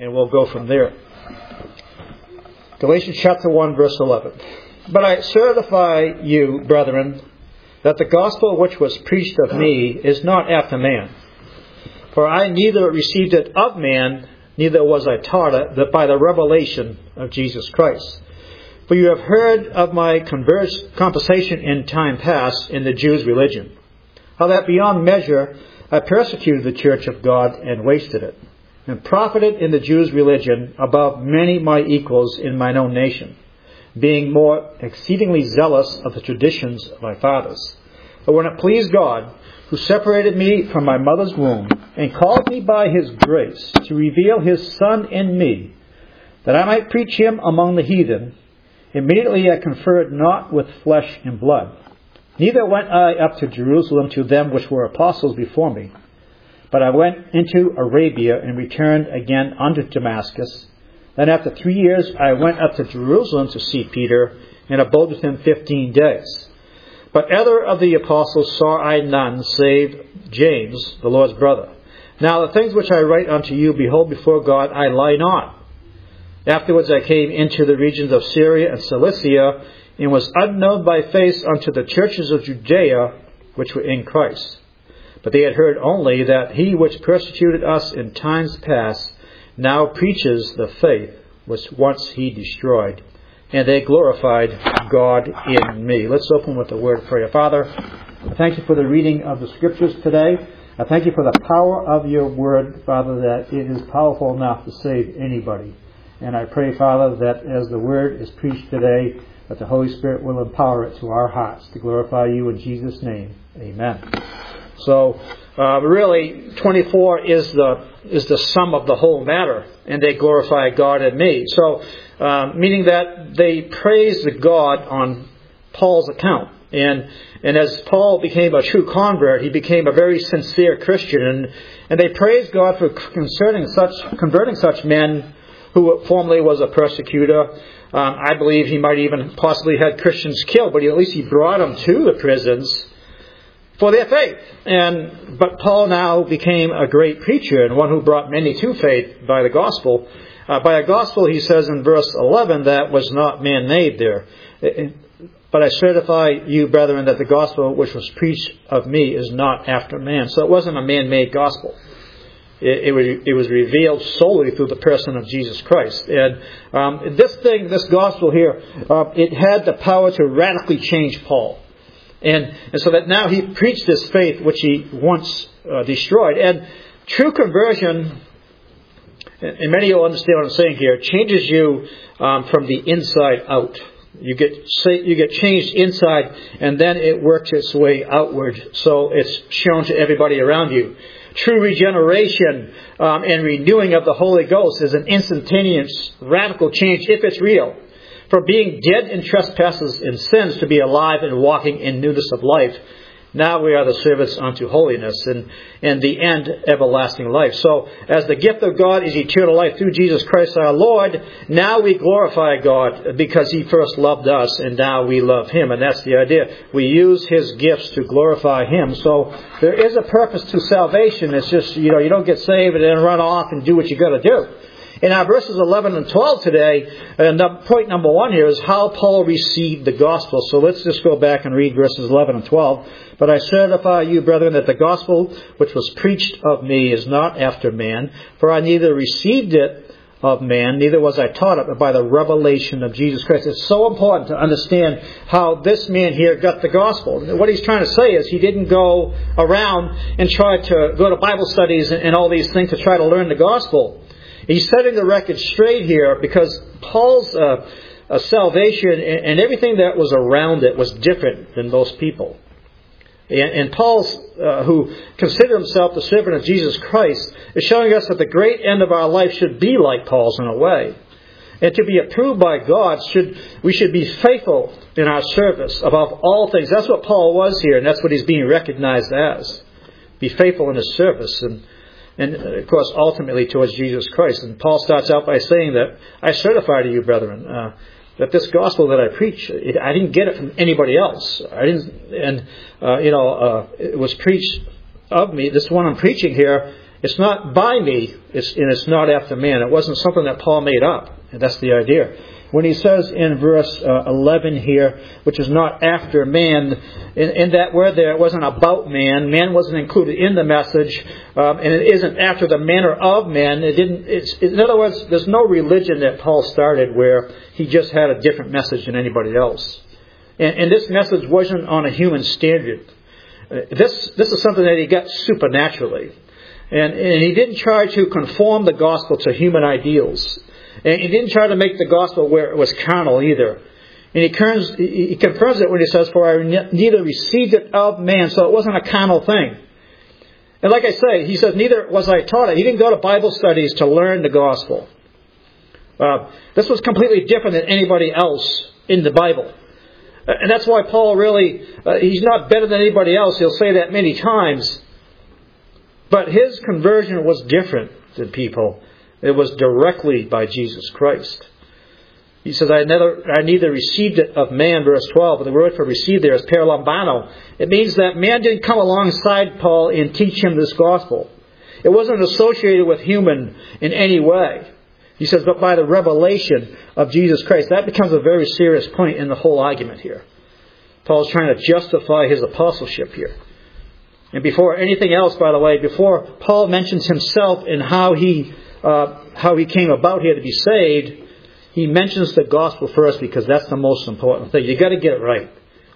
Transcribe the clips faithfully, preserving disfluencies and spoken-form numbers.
and we'll go from there. Galatians chapter one, verse eleven. But I certify you, brethren, that the gospel which was preached of me is not after man. For I neither received it of man, neither was I taught it, but by the revelation of Jesus Christ. For you have heard of my converse, conversation in time past in the Jews' religion, how that beyond measure I persecuted the church of God and wasted it, and profited in the Jews' religion above many my equals in mine own nation, being more exceedingly zealous of the traditions of my fathers. But when it pleased God, who separated me from my mother's womb, and called me by his grace to reveal his Son in me, that I might preach him among the heathen, immediately I conferred not with flesh and blood. Neither went I up to Jerusalem to them which were apostles before me, but I went into Arabia and returned again unto Damascus. Then after three years I went up to Jerusalem to see Peter, and abode with him fifteen days. But other of the apostles saw I none, save James, the Lord's brother. Now the things which I write unto you, behold, before God I lie not. Afterwards I came into the regions of Syria and Cilicia, and was unknown by face unto the churches of Judea, which were in Christ. But they had heard only that he which persecuted us in times past now preaches the faith which once he destroyed. And they glorified God in me. Let's open with a word of prayer. Father, I thank you for the reading of the Scriptures today. I thank you for the power of your word, Father, that it is powerful enough to save anybody. And I pray, Father, that as the word is preached today, that the Holy Spirit will empower it to our hearts to glorify you in Jesus' name. Amen. So, uh, really, twenty-four is the is the sum of the whole matter, and they glorify God in me. So, uh, meaning that they praise the God on Paul's account. And and as Paul became a true convert, he became a very sincere Christian, and, and they praise God for concerning such converting such men who formerly was a persecutor. Um, I believe he might even possibly had Christians killed, but at least he brought them to the prisons for their faith. And but Paul now became a great preacher and one who brought many to faith by the gospel. Uh, by a gospel, he says in verse eleven, that was not man-made there. But I certify you, brethren, that the gospel which was preached of me is not after man. So it wasn't a man-made gospel. It, it, was, it was revealed solely through the person of Jesus Christ. And um, this thing, this gospel here, uh, it had the power to radically change Paul. And, and so that now he preached this faith which he once uh, destroyed. And true conversion, and many will understand what I'm saying here, changes you um, from the inside out. You get you get changed inside, and then it works its way outward. So it's shown to everybody around you. True regeneration um, and renewing of the Holy Ghost is an instantaneous, radical change if it's real. From being dead in trespasses and sins to be alive and walking in newness of life. Now we are the servants unto holiness, and, and the end, everlasting life. So, as the gift of God is eternal life through Jesus Christ our Lord, now we glorify God because He first loved us, and now we love Him. And that's the idea. We use His gifts to glorify Him. So, there is a purpose to salvation. It's just, you know, you don't get saved and then run off and do what you got to do. In our verses eleven and twelve today, and point number one here is how Paul received the gospel. So let's just go back and read verses eleven and twelve. But I certify you, brethren, that the gospel which was preached of me is not after man. For I neither received it of man, neither was I taught it, but by the revelation of Jesus Christ. It's so important to understand how this man here got the gospel. What he's trying to say is he didn't go around and try to go to Bible studies and, and all these things to try to learn the gospel. He's setting the record straight here because Paul's uh, uh, salvation and, and everything that was around it was different than most people. And, and Paul, uh, who considered himself the servant of Jesus Christ, is showing us that the great end of our life should be like Paul's in a way. And to be approved by God, should we should be faithful in our service above all things. That's what Paul was here, and that's what he's being recognized as. Be faithful in his service, and And, of course, ultimately towards Jesus Christ. And Paul starts out by saying that, I certify to you, brethren, uh, that this gospel that I preach, it, I didn't get it from anybody else. I didn't, and, uh, you know, uh, it was preached of me. This one I'm preaching here It's not by me, it's, and it's not after man. It wasn't something that Paul made up. And that's the idea. When he says in verse uh, eleven here, which is not after man, in, in that word there, it wasn't about man. Man wasn't included in the message, um, and it isn't after the manner of man. It didn't. It's, in other words, there's no religion that Paul started where he just had a different message than anybody else. And, and this message wasn't on a human standard. Uh, this this is something that he got supernaturally, and, and he didn't try to conform the gospel to human ideals. And he didn't try to make the gospel where it was carnal either. And he confirms, he confirms it when he says, "For I neither received it of man," so it wasn't a carnal thing. And like I say, he says, "Neither was I taught it." He didn't go to Bible studies to learn the gospel. Uh, this was completely different than anybody else in the Bible. And that's why Paul really, uh, he's not better than anybody else. He'll say that many times. But his conversion was different than people. It was directly by Jesus Christ. He says, I neither, I neither received it of man, verse twelve. But the word for received there is perlambano. It means that man didn't come alongside Paul and teach him this gospel. It wasn't associated with human in any way. He says, but by the revelation of Jesus Christ. That becomes a very serious point in the whole argument here. Paul's trying to justify his apostleship here. And before anything else, by the way, before Paul mentions himself and how he uh, how he came about here to be saved, he mentions the gospel first because that's the most important thing. You've got to get it right.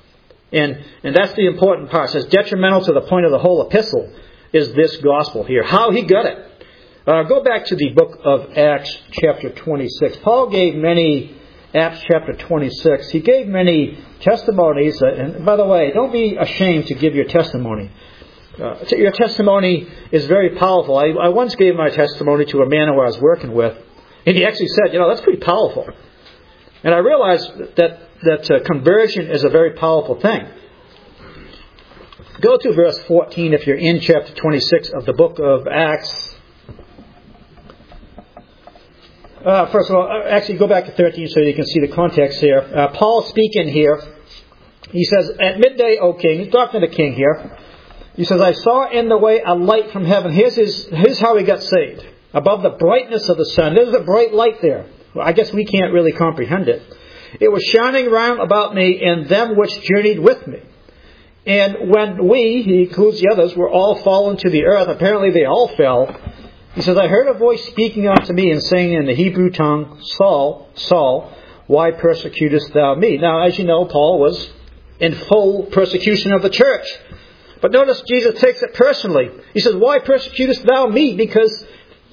And and that's the important part. It's detrimental to the point of the whole epistle is this gospel here. How he got it. Uh, go back to the book of Acts chapter twenty-six. Paul gave many, Acts chapter twenty-six, he gave many testimonies. Uh, and by the way, don't be ashamed to give your testimony. Uh, your testimony is very powerful. I, I once gave my testimony to a man who I was working with, and he actually said, you know, that's pretty powerful. And I realized that, that uh, conversion is a very powerful thing. Go to verse fourteen if you're in chapter twenty-six of the book of Acts. Uh, first of all, actually go back to thirteen so you can see the context here. Uh, Paul speaking here, he says, at midday, O king, he's talking to the king here. He says, I saw in the way a light from heaven. Here's, his, here's how he got saved. Above the brightness of the sun. There's a bright light there. Well, I guess we can't really comprehend it. It was shining round about me and them which journeyed with me. And when we, he includes the others, were all fallen to the earth, apparently they all fell. He says, I heard a voice speaking unto me and saying in the Hebrew tongue, Saul, Saul, why persecutest thou me? Now, as you know, Paul was in full persecution of the church. But notice Jesus takes it personally. He says, why persecutest thou me? Because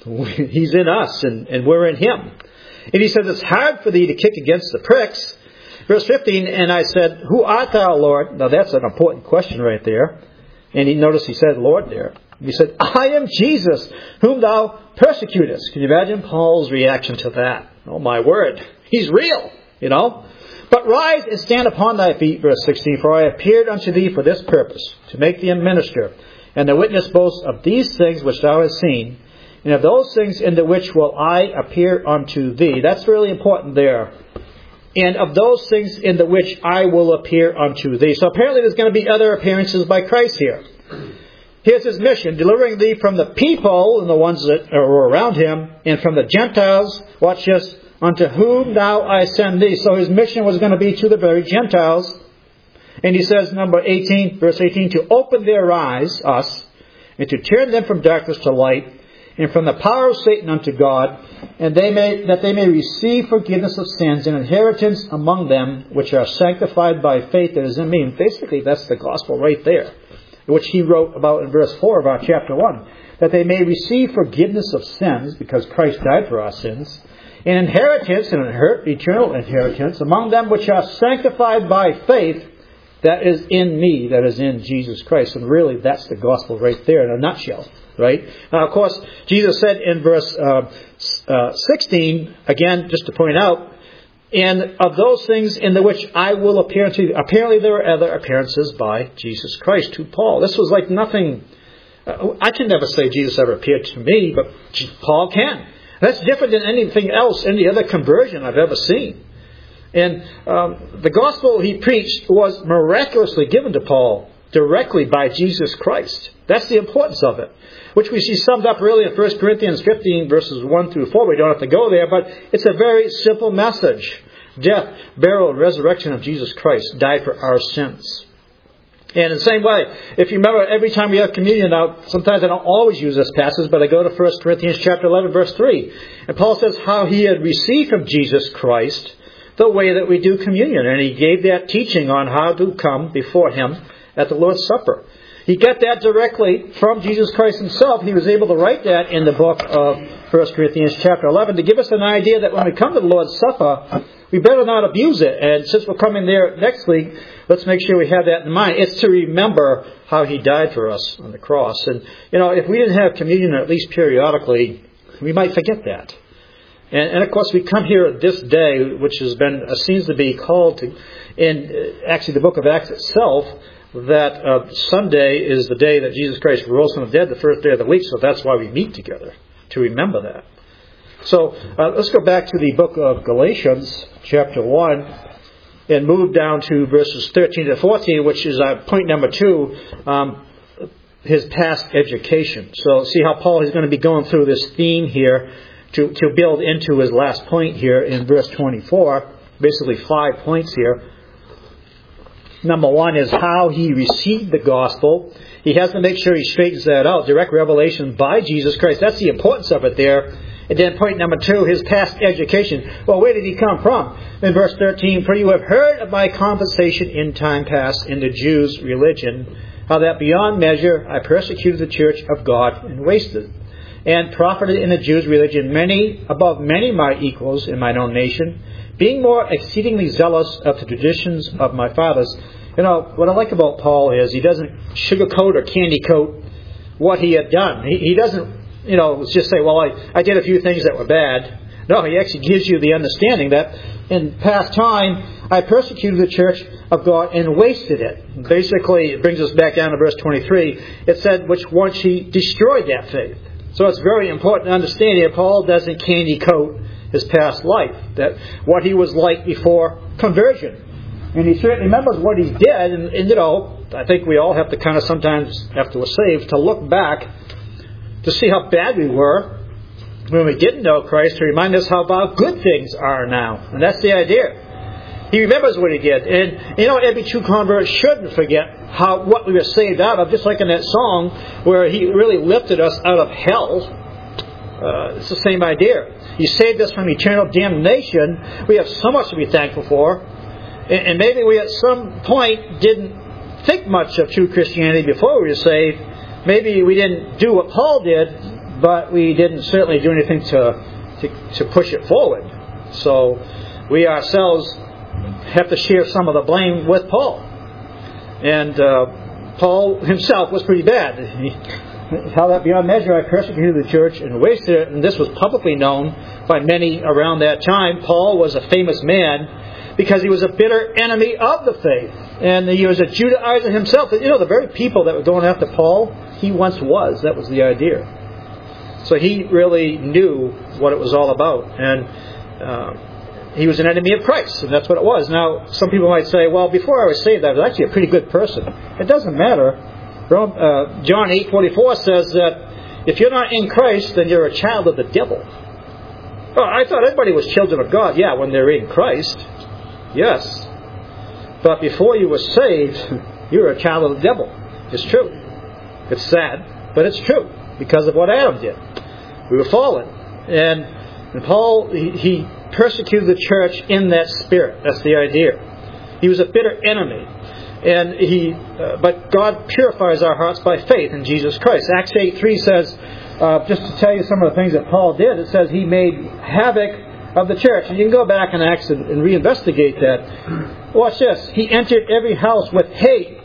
he's in us and, and we're in him. And he says, it's hard for thee to kick against the pricks. Verse fifteen, and I said, who art thou, Lord? Now that's an important question right there. And he notice he said, Lord there. He said, I am Jesus, whom thou persecutest. Can you imagine Paul's reaction to that? Oh my word, he's real, you know. But rise and stand upon thy feet, verse sixteen, for I appeared unto thee for this purpose, to make thee a minister, and to witness both of these things which thou hast seen, and of those things in the which will I appear unto thee. That's really important there. And of those things in the which I will appear unto thee. So apparently there's going to be other appearances by Christ here. Here's his mission, delivering thee from the people and the ones that are around him, and from the Gentiles, watch this, unto whom now I send thee. So his mission was going to be to the very Gentiles. And he says, number eighteen, verse eighteen, to open their eyes, us, and to turn them from darkness to light, and from the power of Satan unto God, and they may that they may receive forgiveness of sins and inheritance among them, which are sanctified by faith that is in me. And basically, that's the gospel right there, which he wrote about in verse four of our chapter one. That they may receive forgiveness of sins, because Christ died for our sins, and inheritance, and eternal inheritance, among them which are sanctified by faith that is in me, that is in Jesus Christ. And really, that's the gospel right there in a nutshell. Right? Now, of course, Jesus said in verse uh, uh, sixteen, again, just to point out, and of those things in the which I will appear to you. Apparently there are other appearances by Jesus Christ to Paul. This was like nothing. Uh, I can never say Jesus ever appeared to me, but Paul can. That's different than anything else, any other conversion I've ever seen. And um, the gospel he preached was miraculously given to Paul directly by Jesus Christ. That's the importance of it, which we see summed up really in First Corinthians fifteen, verses one through four. We don't have to go there, but it's a very simple message. Death, burial, and resurrection of Jesus Christ died for our sins. And in the same way, if you remember, every time we have communion, now, sometimes I don't always use this passage, but I go to First Corinthians chapter eleven, verse three. And Paul says how he had received from Jesus Christ the way that we do communion. And he gave that teaching on how to come before him at the Lord's Supper. He got that directly from Jesus Christ himself. He was able to write that in the book of First Corinthians chapter eleven to give us an idea that when we come to the Lord's Supper, we better not abuse it. And since we're coming there next week, let's make sure we have that in mind. It's to remember how he died for us on the cross. And, you know, if we didn't have communion at least periodically, we might forget that. And, and of course, we come here this day, which has been, uh, seems to be called to, in uh, actually the book of Acts itself, that uh, Sunday is the day that Jesus Christ rose from the dead, the first day of the week, so that's why we meet together, to remember that. So uh, let's go back to the book of Galatians, chapter one, and move down to verses thirteen to fourteen, which is uh, point number two, um, his past education. So see how Paul is going to be going through this theme here to, to build into his last point here in verse twenty-four, basically five points here. Number one is how he received the gospel. He has to make sure he straightens that out. Direct revelation by Jesus Christ. That's the importance of it there. And then point number two, his past education. Well, where did he come from? In verse thirteen, for you have heard of my conversation in time past in the Jews' religion, how that beyond measure I persecuted the church of God and wasted, and profited in the Jews' religion many above many my equals in mine own nation, being more exceedingly zealous of the traditions of my fathers. You know, what I like about Paul is he doesn't sugarcoat or candy coat what he had done. He, he doesn't, you know, just say, well, I, I did a few things that were bad. No, he actually gives you the understanding that in past time, I persecuted the church of God and wasted it. Basically, it brings us back down to verse twenty-three. It said, which once he destroyed that faith. So it's very important to understand here, Paul doesn't candy coat his past life, that what he was like before conversion. And he certainly remembers what he did, and, and you know, I think we all have to kind of sometimes, after we're saved, to look back to see how bad we were when we didn't know Christ, to remind us how about good things are now. And that's the idea. He remembers what he did. And, you know, every true convert shouldn't forget how what we were saved out of, just like in that song where he really lifted us out of hell. Uh, it's the same idea. He saved us from eternal damnation. We have so much to be thankful for. And, and maybe we at some point didn't think much of true Christianity before we were saved. Maybe we didn't do what Paul did, but we didn't certainly do anything to, to, to push it forward. So we ourselves have to share some of the blame with Paul. And uh, Paul himself was pretty bad. He, how that beyond measure I persecuted the church and wasted it. And this was publicly known by many around that time. Paul was a famous man because he was a bitter enemy of the faith. And he was a Judaizer himself. You know, the very people that were going after Paul, he once was. That was the idea. So he really knew what it was all about. And uh, he was an enemy of Christ. And that's what it was. Now, some people might say, well, before I was saved, I was actually a pretty good person. It doesn't matter. Uh, John eight forty-four says that if you're not in Christ, then you're a child of the devil. Oh, I thought everybody was children of God. Yeah, when they're in Christ. Yes. But before you were saved, you were a child of the devil. It's true. It's sad, but it's true. Because of what Adam did. We were fallen. And, and Paul, he, he persecuted the church in that spirit. That's the idea. He was a bitter enemy. And he, uh, but God purifies our hearts by faith in Jesus Christ. Acts eight three says, uh, just to tell you some of the things that Paul did, it says he made havoc of the church. And you can go back in Acts and, and reinvestigate that. Watch this. He entered every house with hate,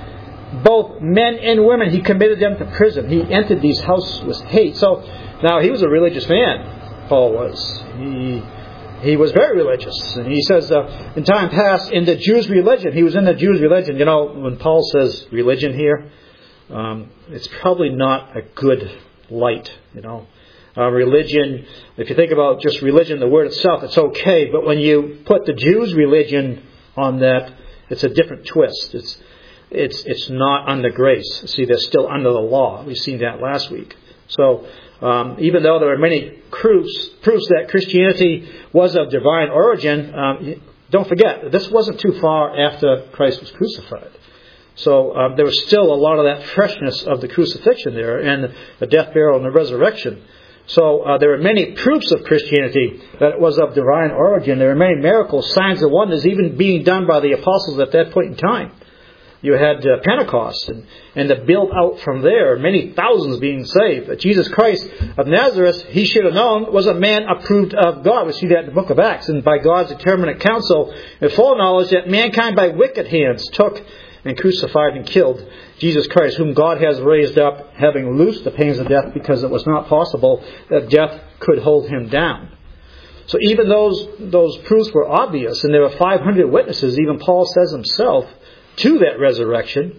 both men and women. He committed them to prison. He entered these houses with hate. So now he was a religious man. Paul was. He. He was very religious. And he says, uh, in time past, in the Jews' religion, he was in the Jews' religion. You know, when Paul says religion here, um, it's probably not a good light, you know. Uh, religion, if you think about just religion, the word itself, it's okay. But when you put the Jews' religion on that, it's a different twist. It's it's it's not under grace. See, they're still under the law. We've seen that last week. So um, even though there are many proofs, proofs that Christianity was of divine origin, um, don't forget, this wasn't too far after Christ was crucified. So um, there was still a lot of that freshness of the crucifixion there, and the death, burial, and the resurrection. So uh, there are many proofs of Christianity that it was of divine origin. There are many miracles, signs, and wonders even being done by the apostles at that point in time. You had uh, Pentecost, and, and the build out from there, many thousands being saved. But Jesus Christ of Nazareth, he should have known, was a man approved of God. We see that in the book of Acts. And by God's determinate counsel and full knowledge that mankind by wicked hands took and crucified and killed Jesus Christ, whom God has raised up, having loosed the pains of death, because it was not possible that death could hold him down. So even those those proofs were obvious, and there were five hundred witnesses, even Paul says himself, to that resurrection.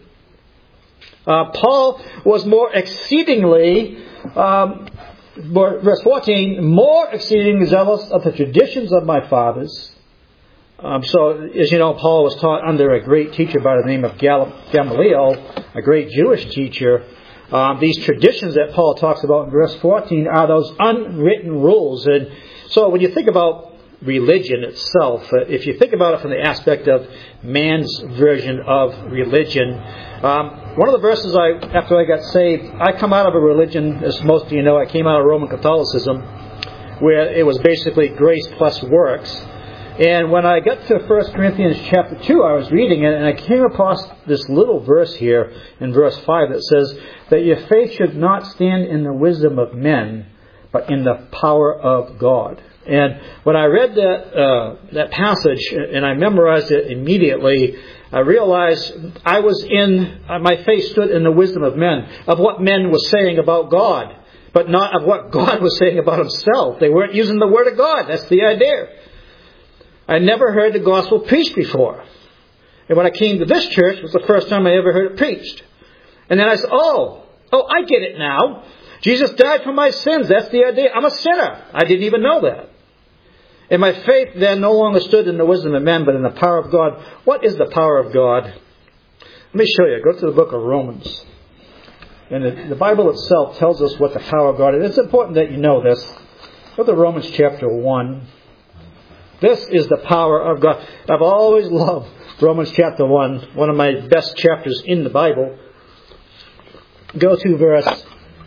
Uh, Paul was more exceedingly, um, more, verse fourteen, more exceedingly zealous of the traditions of my fathers. Um, so, as you know, Paul was taught under a great teacher by the name of Gamaliel, a great Jewish teacher. Um, these traditions that Paul talks about in verse fourteen are those unwritten rules. And so when you think about religion itself, uh, if you think about it from the aspect of man's version of religion, um, one of the verses I, after I got saved, I come out of a religion, as most of you know, I came out of Roman Catholicism, where it was basically grace plus works. And when I got to First Corinthians chapter two, I was reading it, and I came across this little verse here in verse five that says that your faith should not stand in the wisdom of men, but in the power of God. And when I read that uh, that passage and I memorized it immediately, I realized I was in, uh, my faith stood in the wisdom of men, of what men were saying about God, but not of what God was saying about himself. They weren't using the word of God. That's the idea. I never heard the gospel preached before. And when I came to this church, it was the first time I ever heard it preached. And then I said, oh, oh, I get it now. Jesus died for my sins. That's the idea. I'm a sinner. I didn't even know that. And my faith then no longer stood in the wisdom of men, but in the power of God. What is the power of God? Let me show you. Go to the book of Romans. And the, the Bible itself tells us what the power of God is. It's important that you know this. Go to Romans chapter one. This is the power of God. I've always loved Romans chapter one, one of my best chapters in the Bible. Go to verse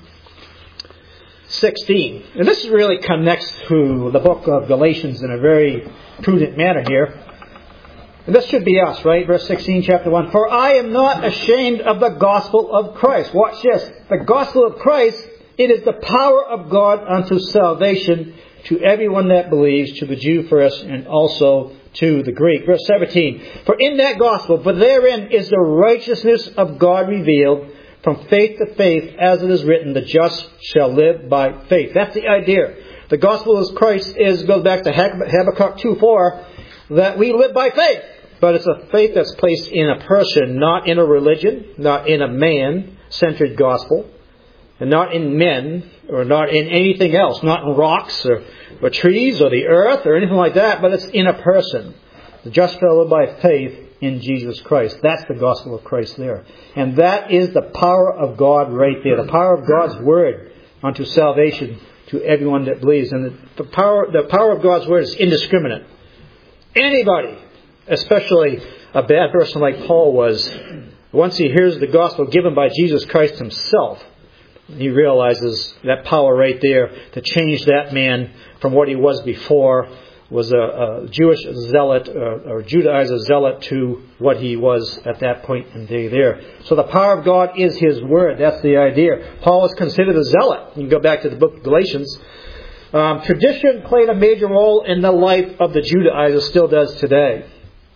sixteen. And this really connects to the book of Galatians in a very prudent manner here. And this should be us, right? Verse sixteen, chapter one. For I am not ashamed of the gospel of Christ. Watch this. The gospel of Christ, it is the power of God unto salvation to everyone that believes, to the Jew first, and also to the Greek. Verse seventeen. For in that gospel, for therein is the righteousness of God revealed, from faith to faith, as it is written, the just shall live by faith. That's the idea. The gospel of Christ is, goes back to Habakkuk two four, that we live by faith. But it's a faith that's placed in a person, not in a religion, not in a man-centered gospel, and not in men, or not in anything else, not in rocks or, or trees or the earth or anything like that, but it's in a person. The just shall live by faith in Jesus Christ. That's the gospel of Christ there. And that is the power of God right there. The power of God's word unto salvation to everyone that believes. And the, the power the power of God's word is indiscriminate. Anybody, especially a bad person like Paul was, once he hears the gospel given by Jesus Christ himself, he realizes that power right there to change that man from what he was before, was a, a Jewish zealot uh, or Judaizer zealot, to what he was at that point in day there. So the power of God is his word. That's the idea. Paul is considered a zealot. You can go back to the book of Galatians. Um, tradition played a major role in the life of the Judaizer, still does today.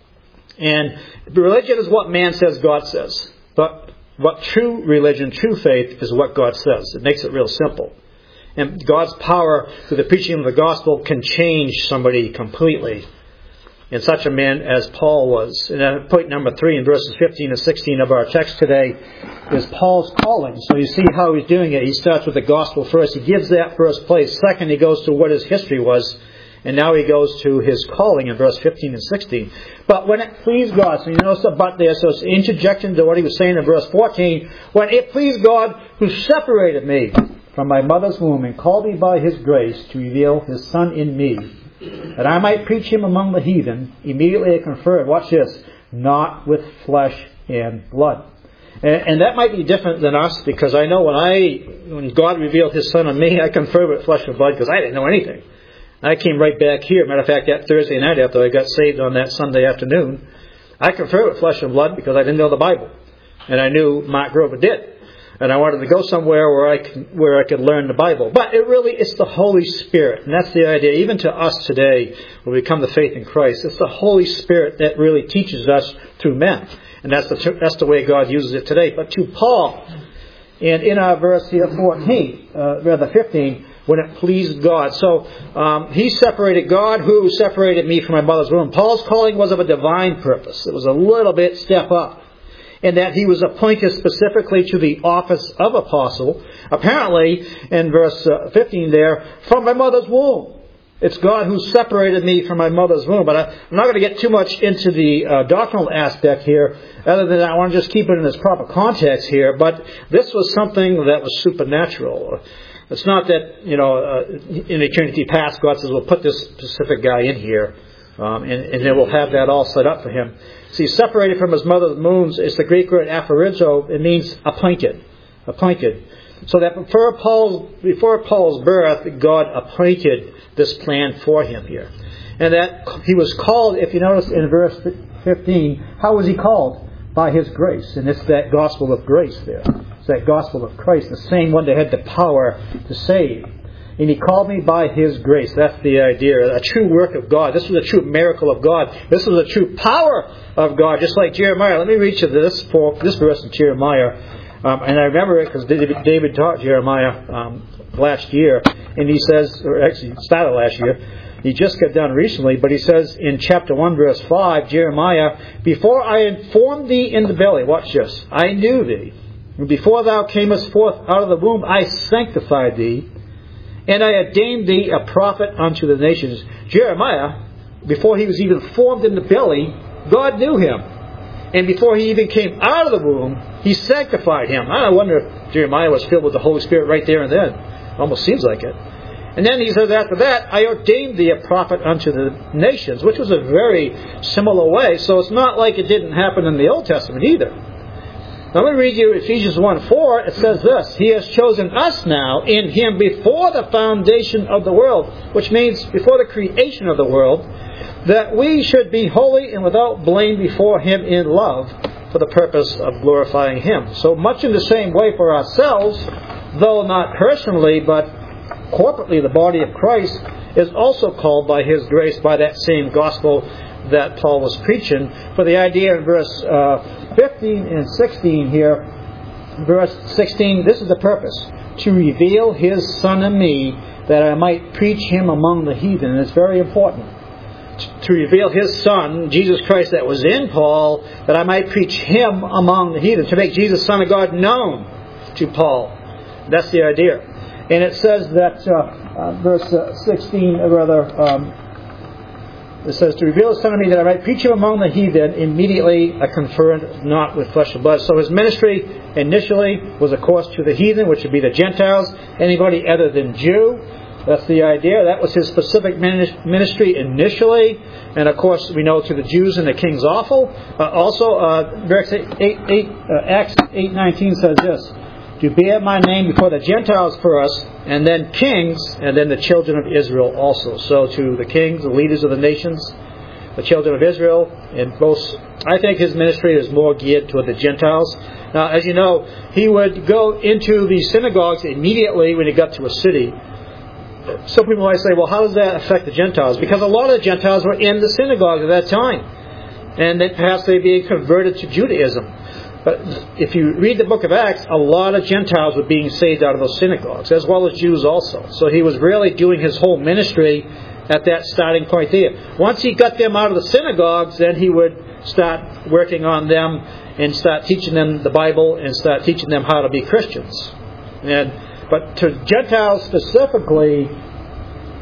And religion is what man says God says. But what true religion, true faith, is what God says. It makes it real simple. And God's power through the preaching of the gospel can change somebody completely. And such a man as Paul was. And then point number three in verses fifteen and sixteen of our text today is Paul's calling. So you see how he's doing it. He starts with the gospel first. He gives that first place. Second, he goes to what his history was. And now he goes to his calling in verse fifteen and sixteen. But when it pleased God, so you notice the but there, so it's interjection to what he was saying in verse fourteen. When it pleased God who separated me from my mother's womb and called me by his grace to reveal his Son in me, that I might preach him among the heathen, immediately I conferred, watch this, not with flesh and blood. And, and that might be different than us, because I know when I, when God revealed his Son in me, I conferred with flesh and blood because I didn't know anything. I came right back here. Matter of fact, that Thursday night after I got saved on that Sunday afternoon, I conferred with flesh and blood because I didn't know the Bible. And I knew Mark Grover did. And I wanted to go somewhere where I could, where I could learn the Bible. But it really, it's the Holy Spirit. And that's the idea. Even to us today, when we come to faith in Christ, it's the Holy Spirit that really teaches us through men. And that's the, that's the way God uses it today. But to Paul, and in our verse here, fourteen, uh, rather fifteen, when it pleased God. So um, he separated God who separated me from my mother's womb. Paul's calling was of a divine purpose. It was a little bit step up, in that he was appointed specifically to the office of apostle. Apparently, in verse uh, fifteen there, from my mother's womb. It's God who separated me from my mother's womb. But I, I'm not going to get too much into the uh, doctrinal aspect here, other than I want to just keep it in its proper context here. But this was something that was supernatural. It's not that, you know, uh, in eternity past, God says, we'll put this specific guy in here, um, and, and then we'll have that all set up for him. See, separated from his mother's womb is the Greek word aphorizo. It means appointed. Appointed. So that before Paul's, before Paul's birth, God appointed this plan for him here. And that he was called, if you notice in verse fifteen, how was he called? By his grace. And it's that gospel of grace there. It's that gospel of Christ, the same one that had the power to save. And he called me by his grace. That's the idea. A true work of God. This was a true miracle of God. This was a true power of God. Just like Jeremiah. Let me read you this, for, this verse in Jeremiah. Um, and I remember it because David taught Jeremiah um, last year. And he says, or actually started last year. He just got done recently. But he says in chapter one verse five, Jeremiah, before I informed thee in the belly, watch this, I knew thee. And before thou camest forth out of the womb, I sanctified thee. And I ordained thee a prophet unto the nations. Jeremiah, before he was even formed in the belly, God knew him. And before he even came out of the womb, he sanctified him. I wonder if Jeremiah was filled with the Holy Spirit right there and then. Almost seems like it. And then he says after that, I ordained thee a prophet unto the nations, which was a very similar way. So it's not like it didn't happen in the Old Testament either. Now let me read you Ephesians one four. It says this, he has chosen us now in him before the foundation of the world, which means before the creation of the world, that we should be holy and without blame before him in love for the purpose of glorifying him. So much in the same way for ourselves, though not personally, but corporately, the body of Christ is also called by his grace by that same gospel that Paul was preaching. For the idea in verse uh, fifteen and sixteen here, verse sixteen, this is the purpose, to reveal his Son in me, that I might preach him among the heathen. And it's very important. To reveal his Son, Jesus Christ, that was in Paul, that I might preach him among the heathen. To make Jesus, Son of God, known to Paul. That's the idea. And it says that, uh, uh, verse uh, sixteen, or rather, um, it says, to reveal his Son to me, that I might preach him among the heathen, immediately I conferred not with flesh and blood. So his ministry initially was, of course, to the heathen, which would be the Gentiles, anybody other than Jew. That's the idea. That was his specific ministry initially. And of course, we know to the Jews and the king's awful. Uh, also, uh, verse eight, eight, uh, Acts eight nineteen says this, to bear my name before the Gentiles first, and then kings, and then the children of Israel also. So to the kings, the leaders of the nations, the children of Israel, and both, I think his ministry is more geared toward the Gentiles. Now, as you know, he would go into the synagogues immediately when he got to a city. Some people might say, well, how does that affect the Gentiles? Because a lot of the Gentiles were in the synagogues at that time. And that perhaps they being converted to Judaism. But if you read the book of Acts, a lot of Gentiles were being saved out of those synagogues, as well as Jews also. So he was really doing his whole ministry at that starting point there. Once he got them out of the synagogues, then he would start working on them and start teaching them the Bible and start teaching them how to be Christians. And But to Gentiles specifically,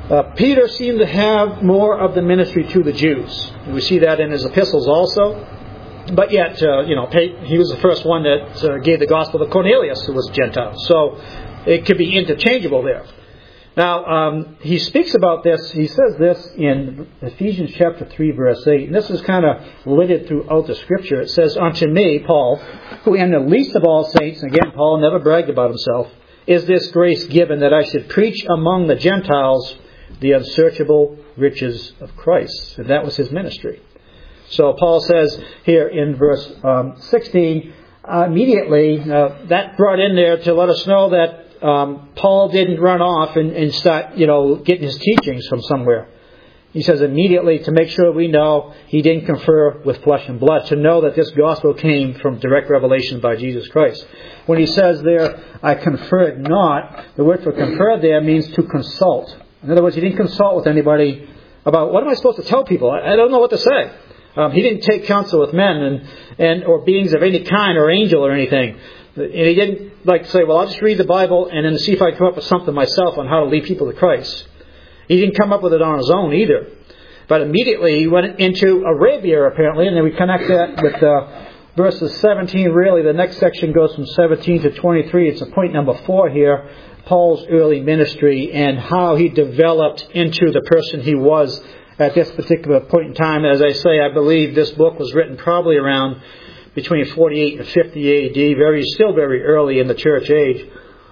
Uh, Peter seemed to have more of the ministry to the Jews. We see that in his epistles also. But yet, uh, you know, he was the first one that uh, gave the gospel to Cornelius, who was Gentile. So it could be interchangeable there. Now, um, he speaks about this. He says this in Ephesians chapter three, verse eight. And this is kind of littered throughout the Scripture. It says, "Unto me, Paul, who am the least of all saints," and again, Paul never bragged about himself, "is this grace given that I should preach among the Gentiles the unsearchable riches of Christ." And that was his ministry. So Paul says here in verse um, sixteen, uh, immediately, uh, that brought in there to let us know that um, Paul didn't run off and, and start, you know, getting his teachings from somewhere. He says immediately, to make sure we know, he didn't confer with flesh and blood, to know that this gospel came from direct revelation by Jesus Christ. When he says there, "I conferred not," the word for confer there means to consult. In other words, he didn't consult with anybody about, what am I supposed to tell people? I, I don't know what to say. Um, he didn't take counsel with men and, and or beings of any kind or angel or anything. And he didn't like say, well, I'll just read the Bible and then see if I can come up with something myself on how to lead people to Christ. He didn't come up with it on his own either. But immediately he went into Arabia, apparently, and then we connect that with uh, verses seventeen. Really, the next section goes from seventeen to twenty-three. It's a point number four here. Paul's early ministry and how he developed into the person he was at this particular point in time. As I say, I believe this book was written probably around between forty-eight and fifty A D, very, still very early in the church age.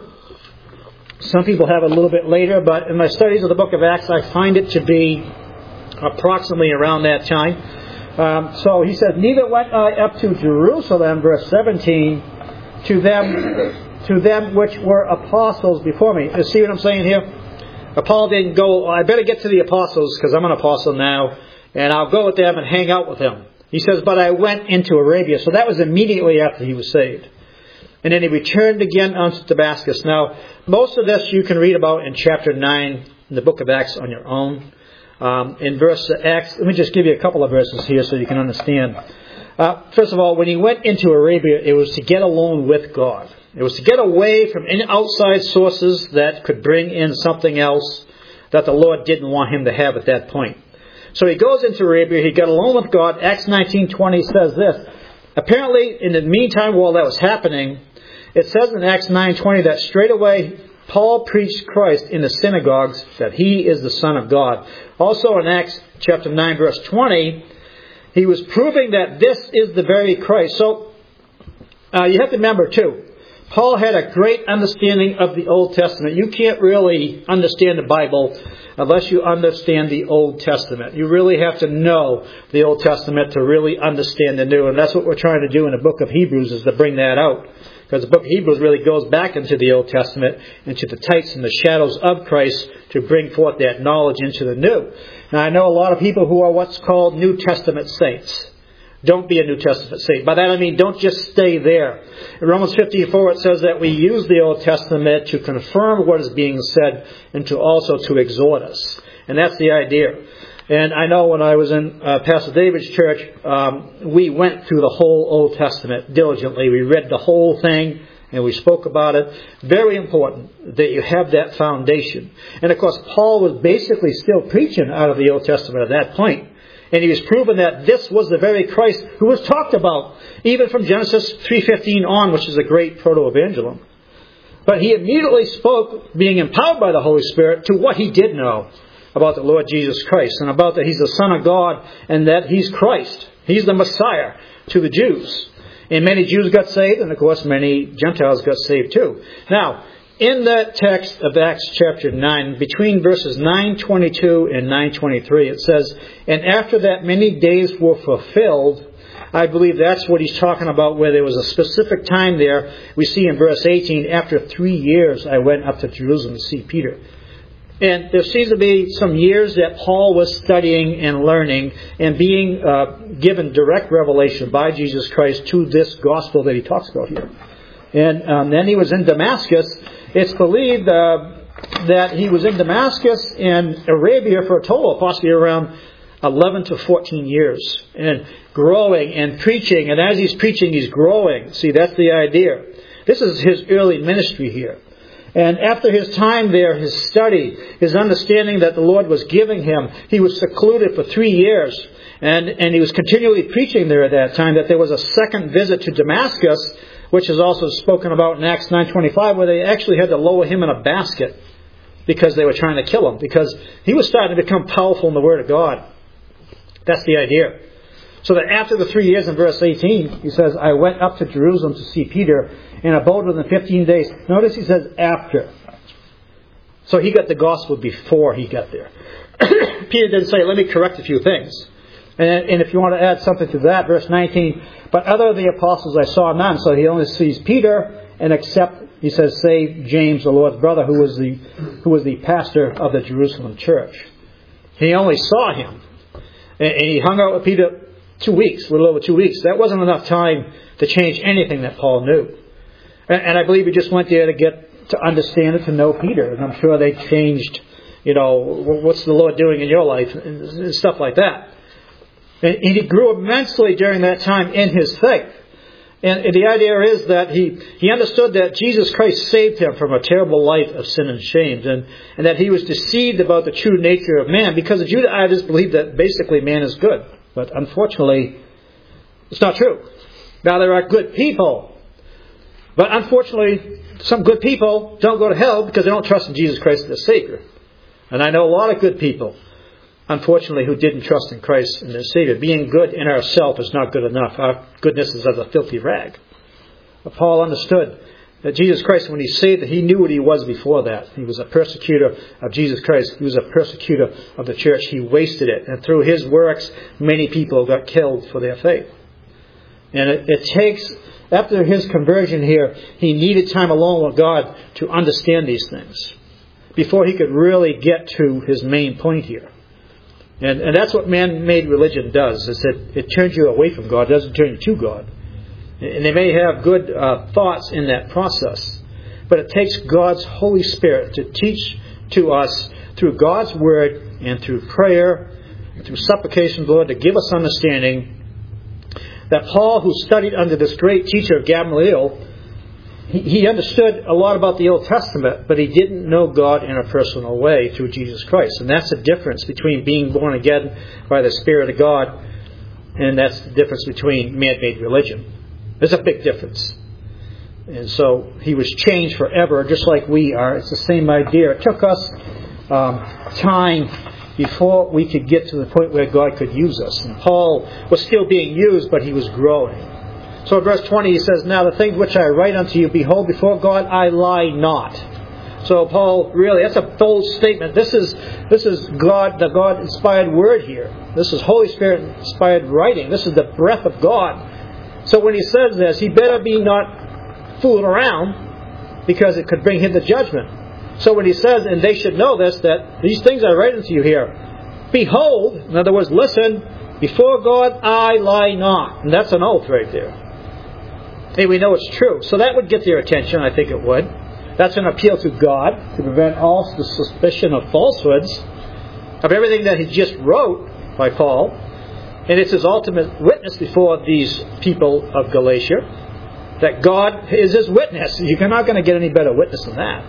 Some people have it a little bit later, but in my studies of the book of Acts, I find it to be approximately around that time. Um, so he says, "Neither went I up to Jerusalem," verse seventeen, to them to them which were apostles before me. You see what I'm saying here? Paul didn't go, I better get to the apostles because I'm an apostle now, and I'll go with them and hang out with them. He says, "But I went into Arabia." So that was immediately after he was saved. And then he returned again unto Damascus. Now, most of this you can read about in chapter nine in the book of Acts on your own. Um, in verse Acts, let me just give you a couple of verses here so you can understand. Uh, first of all, when he went into Arabia, it was to get alone with God. It was to get away from any outside sources that could bring in something else that the Lord didn't want him to have at that point. So he goes into Arabia, he got alone with God. Acts nineteen twenty says this. Apparently, in the meantime, while that was happening, it says in Acts nine twenty that straight away Paul preached Christ in the synagogues, that he is the Son of God. Also in Acts chapter nine verse twenty, he was proving that this is the very Christ. So uh, you have to remember too, Paul had a great understanding of the Old Testament. You can't really understand the Bible unless you understand the Old Testament. You really have to know the Old Testament to really understand the New. And that's what we're trying to do in the book of Hebrews, is to bring that out. Because the book of Hebrews really goes back into the Old Testament, into the types and the shadows of Christ, to bring forth that knowledge into the New. Now, I know a lot of people who are what's called New Testament saints. Don't be a New Testament saint. By that I mean, don't just stay there. In Romans fifteen four it says that we use the Old Testament to confirm what is being said and to also to exhort us. And that's the idea. And I know when I was in uh, Pastor David's church, um, we went through the whole Old Testament diligently. We read the whole thing and we spoke about it. Very important that you have that foundation. And of course, Paul was basically still preaching out of the Old Testament at that point. And he was proving that this was the very Christ who was talked about, even from Genesis three fifteen on, which is a great proto-evangelum. But he immediately spoke, being empowered by the Holy Spirit, to what he did know about the Lord Jesus Christ, and about that he's the Son of God, and that he's Christ. He's the Messiah to the Jews. And many Jews got saved, and of course many Gentiles got saved too. Now, in that text of Acts chapter nine, between verses nine twenty-two and nine twenty-three, it says, "And after that many days were fulfilled," I believe that's what he's talking about, where there was a specific time there. We see in verse eighteen, "After three years I went up to Jerusalem to see Peter." And there seems to be some years that Paul was studying and learning and being uh, given direct revelation by Jesus Christ to this gospel that he talks about here. And um, then he was in Damascus. It's believed uh, that he was in Damascus and Arabia for a total of possibly around eleven to fourteen years. And growing and preaching. And as he's preaching, he's growing. See, that's the idea. This is his early ministry here. And after his time there, his study, his understanding that the Lord was giving him, he was secluded for three years. And, and he was continually preaching there at that time, that there was a second visit to Damascus, which is also spoken about in Acts nine twenty-five, where they actually had to lower him in a basket because they were trying to kill him, because he was starting to become powerful in the Word of God. That's the idea. So that after the three years in verse eighteen, he says, I went up to Jerusalem to see Peter and abode with him fifteen days. Notice he says after. So he got the gospel before he got there. Peter didn't say, let me correct a few things. And, and if you want to add something to that, verse nineteen, but other of the apostles I saw none. So he only sees Peter, and except, he says, save James, the Lord's brother, who was the who was the pastor of the Jerusalem church. He only saw him. And, and he hung out with Peter two weeks, a little over two weeks. That wasn't enough time to change anything that Paul knew. And, and I believe he just went there to get to understand it, to know Peter. And I'm sure they changed, you know, what's the Lord doing in your life, and, and stuff like that. And he grew immensely during that time in his faith. And the idea is that he, he understood that Jesus Christ saved him from a terrible life of sin and shame. And, and that he was deceived about the true nature of man, because the Judaizers believed that basically man is good. But unfortunately, it's not true. Now, there are good people. But unfortunately, some good people don't go to hell because they don't trust in Jesus Christ as their Savior. And I know a lot of good people, unfortunately, who didn't trust in Christ and their Savior. Being good in ourselves is not good enough. Our goodness is as a filthy rag. But Paul understood that Jesus Christ, when he saved it, he knew what he was before that. He was a persecutor of Jesus Christ. He was a persecutor of the church. He wasted it. And through his works, many people got killed for their faith. And it, it takes, after his conversion here, he needed time alone with God to understand these things before he could really get to his main point here. And, and that's what man-made religion does, is that it turns you away from God, it doesn't turn you to God. And they may have good uh, thoughts in that process, but it takes God's Holy Spirit to teach to us through God's Word and through prayer and through supplication of the Lord to give us understanding that Paul, who studied under this great teacher Gamaliel, he, he understood a lot about the Old Testament, but he didn't know God in a personal way through Jesus Christ. And that's the difference between being born again by the Spirit of God, and that's the difference between man-made religion. There's a big difference. And so he was changed forever, just like we are. It's the same idea. It took us um, time before we could get to the point where God could use us. And Paul was still being used, but he was growing. So in verse twenty he says, now the things which I write unto you, behold, before God I lie not. So Paul, really, that's a bold statement. This is this is God, the God-inspired word here. This is Holy Spirit-inspired writing. This is the breath of God. So when he says this, he better be not fooling around, because it could bring him to judgment. So when he says, and they should know this, that these things I write unto you here, behold, in other words, listen, before God I lie not. And that's an oath right there. And we know it's true. So that would get their attention, I think it would. That's an appeal to God to prevent all the suspicion of falsehoods of everything that he just wrote by Paul. And it's his ultimate witness before these people of Galatia, that God is his witness. You're not going to get any better witness than that.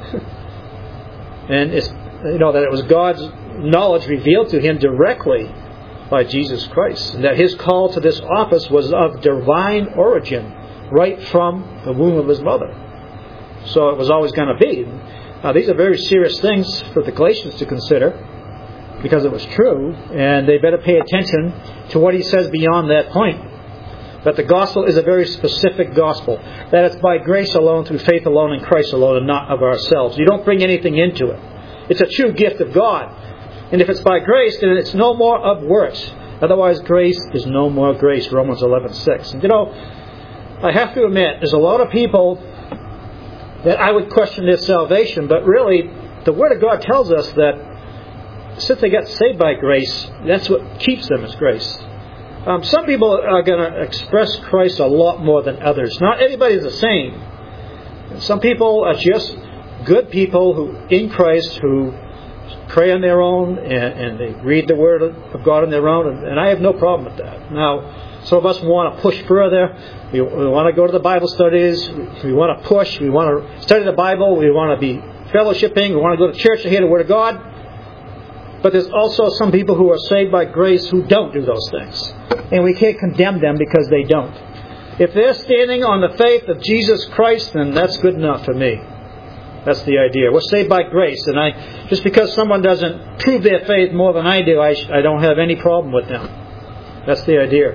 And it's, you know, that it was God's knowledge revealed to him directly by Jesus Christ, and that his call to this office was of divine origin, right from the womb of his mother. So it was always going to be. Now, these are very serious things for the Galatians to consider, because it was true, and they better pay attention to what he says beyond that point. That the gospel is a very specific gospel. That it's by grace alone, through faith alone, in Christ alone, and not of ourselves. You don't bring anything into it. It's a true gift of God. And if it's by grace, then it's no more of works. Otherwise, grace is no more grace. Romans eleven six. And you know, I have to admit, there's a lot of people that I would question their salvation, but really, the Word of God tells us that since they got saved by grace, that's what keeps them as grace. Um, some people are going to express Christ a lot more than others. Not everybody's the same. Some people are just good people who, in Christ, who pray on their own, and, and they read the Word of God on their own, and, and I have no problem with that. Now, some of us want to push further. We, we want to go to the Bible studies. We, we want to push. We want to study the Bible. We want to be fellowshipping. We want to go to church to hear the Word of God. But there's also some people who are saved by grace who don't do those things. And we can't condemn them because they don't. If they're standing on the faith of Jesus Christ, then that's good enough for me. That's the idea. We're saved by grace. And I, just because someone doesn't prove their faith more than I do, I, I don't have any problem with them. That's the idea.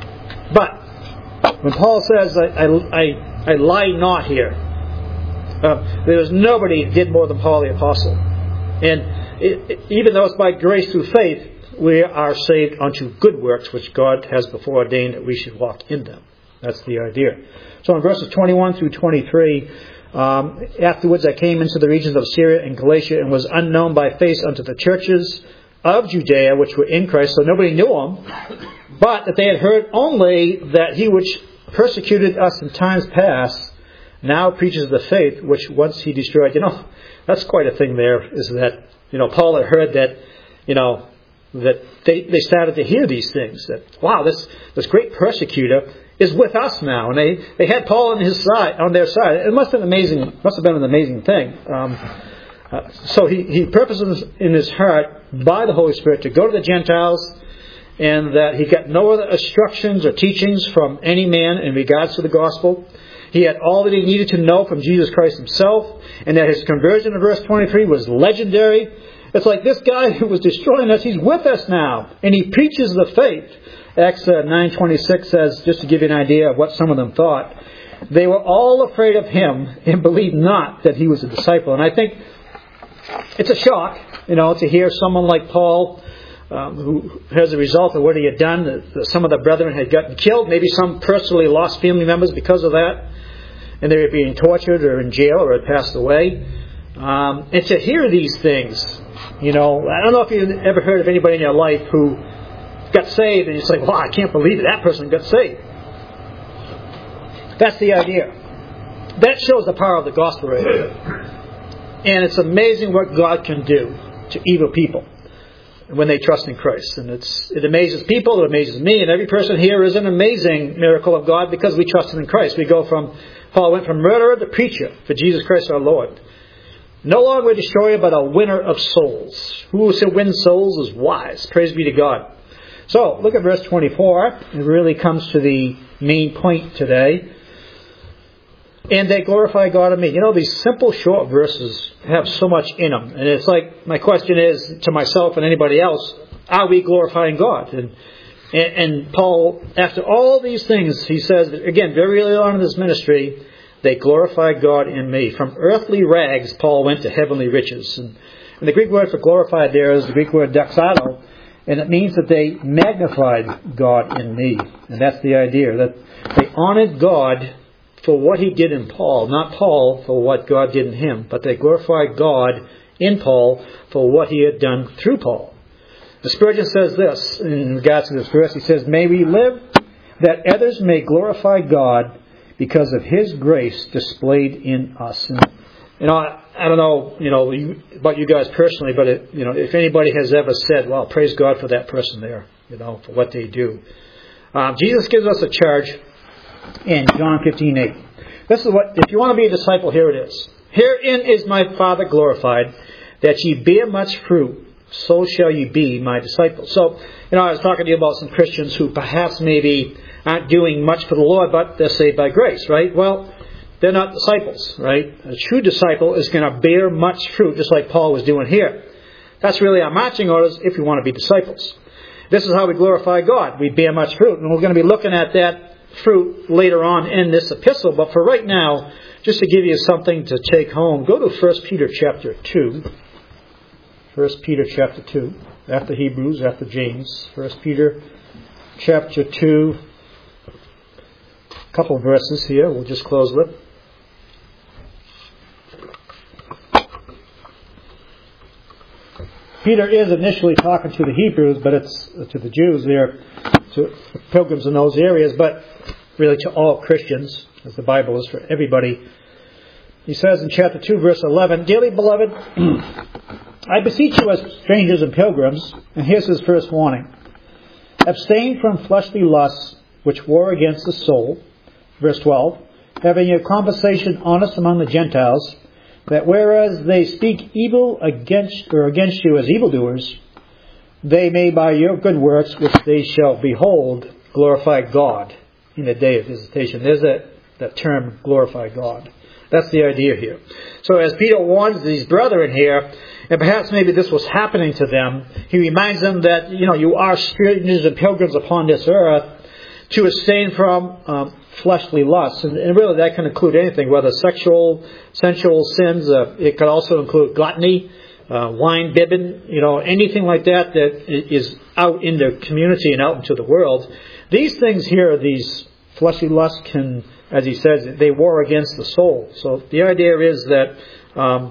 But when Paul says, I, I, I, I lie not here, uh, there was nobody who did more than Paul the Apostle. And It, it, even though it's by grace through faith, we are saved unto good works, which God has before ordained that we should walk in them. That's the idea. So in verses twenty-one through twenty-three, um, afterwards I came into the regions of Syria and Galatia, and was unknown by face unto the churches of Judea, which were in Christ. So nobody knew him, but that they had heard only that he which persecuted us in times past now preaches the faith which once he destroyed. You know, that's quite a thing there, is that, you know, Paul had heard that, you know, that they, they started to hear these things. That, wow, this, this great persecutor is with us now. And they, they had Paul on his side, on their side. It must have been amazing, must have been an amazing thing. Um, uh, so he, he purposes in his heart by the Holy Spirit to go to the Gentiles, and that he got no other instructions or teachings from any man in regards to the gospel. He had all that he needed to know from Jesus Christ himself, and that his conversion in verse twenty-three was legendary. It's like this guy who was destroying us, he's with us now, and he preaches the faith. Acts nine twenty-six says, just to give you an idea of what some of them thought, they were all afraid of him and believed not that he was a disciple. And I think it's a shock, you know, to hear someone like Paul, Um, who, as a result of what he had done, that some of the brethren had gotten killed. Maybe some personally lost family members because of that, and they were being tortured or in jail or had passed away. Um, and to hear these things, you know, I don't know if you've ever heard of anybody in your life who got saved, and you say, wow, I can't believe it, that person got saved. That's the idea. That shows the power of the gospel right here. And it's amazing what God can do to evil people when they trust in Christ. And it's it amazes people, it amazes me, and every person here is an amazing miracle of God because we trusted in Christ. We go from, Paul went from murderer to preacher for Jesus Christ our Lord. No longer a destroyer, but a winner of souls. Who shall win souls is wise. Praise be to God. So, look at verse twenty-four. It really comes to the main point today. And they glorify God in me. You know, these simple, short verses have so much in them. And it's like, my question is to myself and anybody else, are we glorifying God? And, and, and Paul, after all these things, he says, again, very early on in his ministry, they glorify God in me. From earthly rags, Paul went to heavenly riches. And, and the Greek word for glorified there is the Greek word doxado. And it means that they magnified God in me. And that's the idea, that they honored God for what he did in Paul, not Paul for what God did in him, but they glorified God in Paul for what he had done through Paul. The Spurgeon says this in regards to this verse. He says, may we live that others may glorify God because of his grace displayed in us. And, you know, I, I don't know, you know, you, about you guys personally, but it, you know, if anybody has ever said, well, praise God for that person there, you know, for what they do. Um, Jesus gives us a charge in John fifteen eight. This is what, if you want to be a disciple, here it is. Herein is my Father glorified, that ye bear much fruit, so shall ye be my disciples. So, you know, I was talking to you about some Christians who perhaps maybe aren't doing much for the Lord, but they're saved by grace, right? Well, they're not disciples, right? A true disciple is going to bear much fruit, just like Paul was doing here. That's really our marching orders if we want to be disciples. This is how we glorify God. We bear much fruit. And we're going to be looking at that fruit later on in this epistle. But for right now, just to give you something to take home, go to First Peter chapter two. First Peter chapter two. After Hebrews, after James. First Peter chapter two. A couple of verses here we'll just close with. Peter is initially talking to the Hebrews, but it's to the Jews there, to pilgrims in those areas, but really to all Christians, as the Bible is for everybody. He says in chapter two, verse eleven, dearly beloved, I beseech you as strangers and pilgrims, and here's his first warning. Abstain from fleshly lusts which war against the soul. Verse twelve. Having your conversation honest among the Gentiles, that whereas they speak evil against or against you as evildoers, they may by your good works which they shall behold glorify God in the day of visitation. There's that, that term, glorify God. That's the idea here. So as Peter warns these brethren here, and perhaps maybe this was happening to them, he reminds them that, you know, you are strangers and pilgrims upon this earth, to abstain from um, fleshly lusts. And, and really that can include anything, whether sexual, sensual sins. Uh, it could also include gluttony, uh, wine bibbing, you know, anything like that that is out in the community and out into the world. These things here, these fleshly lusts can, as he says, they war against the soul. So the idea is that um,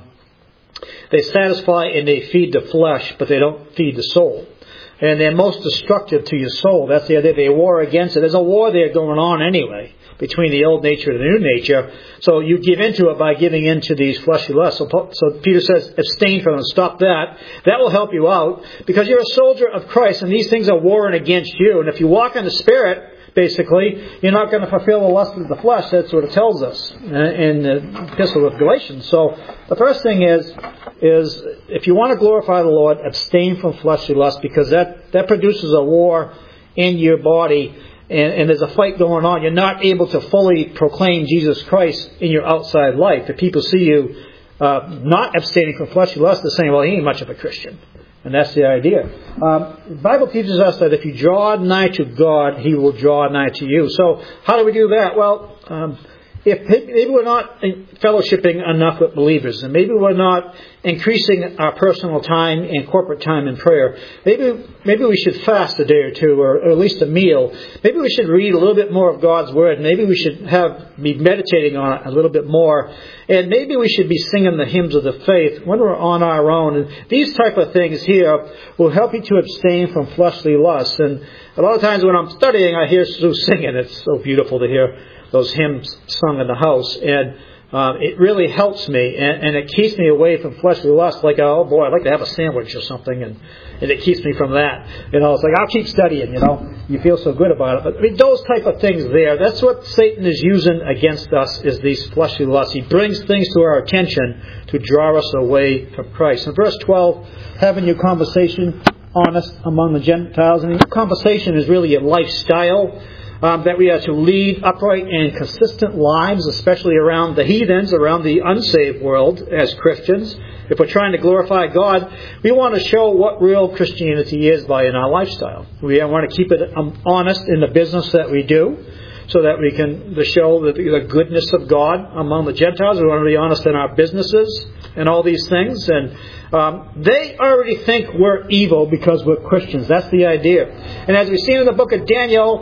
they satisfy and they feed the flesh, but they don't feed the soul. And they're most destructive to your soul. That's the idea. They war against it. There's a war there going on anyway between the old nature and the new nature. So you give into it by giving into these fleshly lusts. So, so Peter says, abstain from them. Stop that. That will help you out because you're a soldier of Christ and these things are warring against you. And if you walk in the Spirit, basically, you're not going to fulfill the lust of the flesh. That's what it tells us in the Epistle of Galatians. So the first thing is, is if you want to glorify the Lord, abstain from fleshly lust because that, that produces a war in your body and, and there's a fight going on. You're not able to fully proclaim Jesus Christ in your outside life. If people see you uh, not abstaining from fleshly lust, they're saying, well, he ain't much of a Christian. And that's the idea. Um, the Bible teaches us that if you draw nigh to God, He will draw nigh to you. So how do we do that? Well, um, if maybe we're not fellowshipping enough with believers, and maybe we're not increasing our personal time and corporate time in prayer, maybe maybe we should fast a day or two, or, or at least a meal. Maybe we should read a little bit more of God's Word. Maybe we should have be meditating on it a little bit more. And maybe we should be singing the hymns of the faith when we're on our own. And these type of things here will help you to abstain from fleshly lusts. And a lot of times when I'm studying, I hear Sue singing. It's so beautiful to hear those hymns sung in the house. And um, it really helps me. And, and it keeps me away from fleshly lust. Like, oh boy, I'd like to have a sandwich or something. And, and it keeps me from that. You know, it's like, I'll keep studying, you know. You feel so good about it. But I mean, those type of things there, that's what Satan is using against us, is these fleshly lusts. He brings things to our attention to draw us away from Christ. In verse twelve, having your conversation honest among the Gentiles. And your conversation is really a lifestyle um, that we are to lead upright and consistent lives, especially around the heathens, around the unsaved world as Christians. If we're trying to glorify God, we want to show what real Christianity is by in our lifestyle. We want to keep it honest in the business that we do, so that we can to show the, the goodness of God among the Gentiles. We want to be honest in our businesses and all these things. And um, they already think we're evil because we're Christians. That's the idea. And as we've seen in the book of Daniel,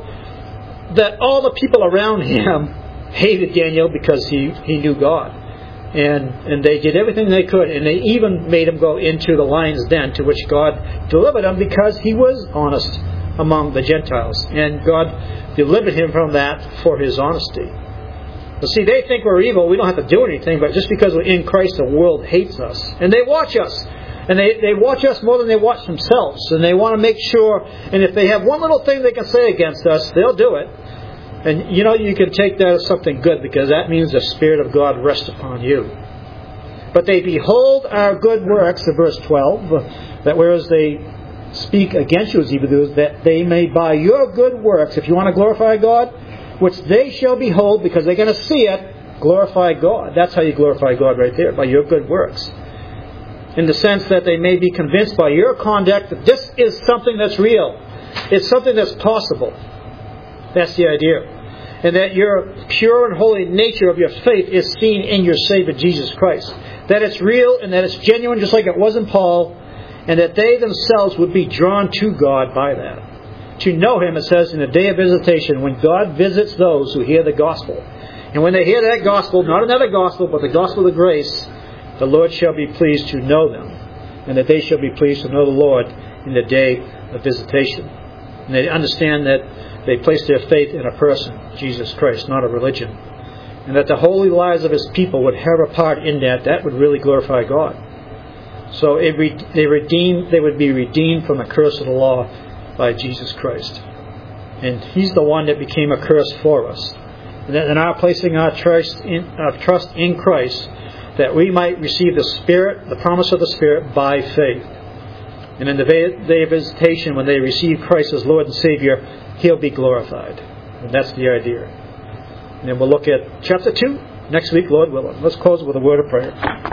that all the people around him hated Daniel because he, he knew God. And and they did everything they could, and they even made him go into the lion's den, to which God delivered him because he was honest among the Gentiles. And God delivered him from that for his honesty. But see, they think we're evil. We don't have to do anything, but just because we're in Christ, the world hates us. And they watch us. And they, they watch us more than they watch themselves. And they want to make sure, and if they have one little thing they can say against us, they'll do it. And you know, you can take that as something good, because that means the Spirit of God rests upon you. But they behold our good works, in verse twelve, that whereas they speak against you as evildoers, that they may by your good works, if you want to glorify God, which they shall behold, because they're going to see it, glorify God. That's how you glorify God right there, by your good works. In the sense that they may be convinced by your conduct that this is something that's real. It's something that's possible. That's the idea. And that your pure and holy nature of your faith is seen in your Savior Jesus Christ. That it's real and that it's genuine, just like it was in Paul, and that they themselves would be drawn to God by that. To know Him, it says, in the day of visitation, when God visits those who hear the gospel. And when they hear that gospel, not another gospel, but the gospel of grace, the Lord shall be pleased to know them, and that they shall be pleased to know the Lord in the day of visitation. And they understand that they place their faith in a person, Jesus Christ, not a religion. And that the holy lives of His people would have a part in that. That would really glorify God. So it re- they redeemed, they would be redeemed from the curse of the law by Jesus Christ. And He's the one that became a curse for us. And our placing our trust in, our trust in Christ, that we might receive the Spirit, the promise of the Spirit, by faith. And in the day of visitation, when they receive Christ as Lord and Savior, He'll be glorified. And that's the idea. And then we'll look at chapter two next week, Lord willing. Let's close with a word of prayer.